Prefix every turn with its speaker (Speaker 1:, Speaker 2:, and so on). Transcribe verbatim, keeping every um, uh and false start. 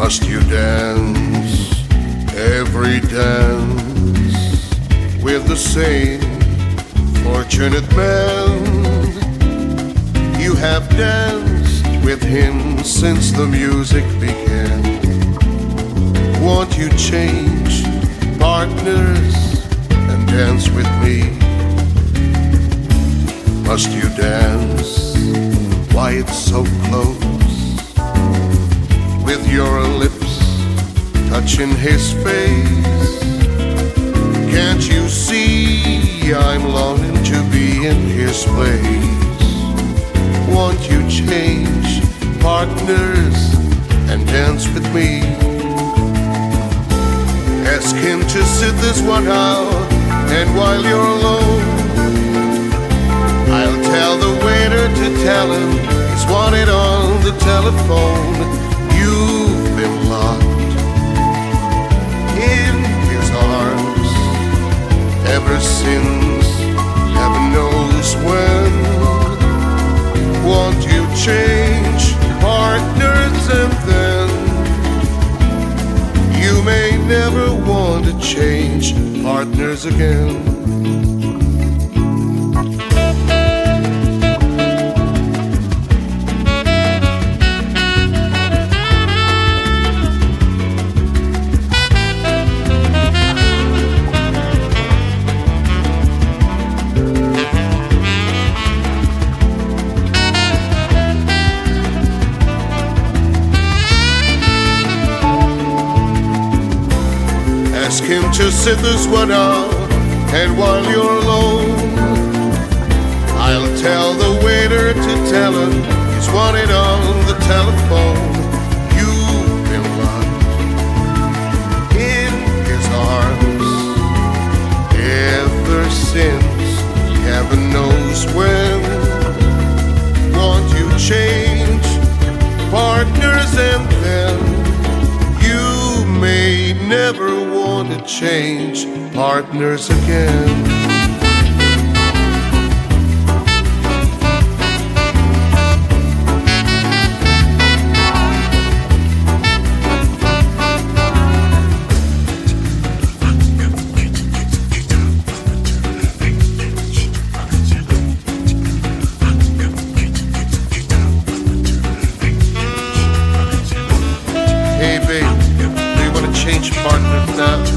Speaker 1: Must you dance every dance with the same fortunate man? You have danced with him since the music began. Won't you change partners and dance with me? Must you dance? Why it's so close, with your lips touching his face? Can't you see I'm longing to be in his place? Won't you change partners and dance with me? Ask him to sit this one out, and while you're alone, I'll tell the waiter to tell him he's wanted on the telephone. You've been locked in his arms ever since heaven knows when. Won't you change partners, and then you may never want to change partners again. Ask him to sit this one out, and while you're alone, I'll tell the waiter to tell him he's wanted on the telephone. You've been locked in his arms ever since heaven knows when. Won't you change partners, and then you may never want to change partners again. Hey babe, do you want to change partners now?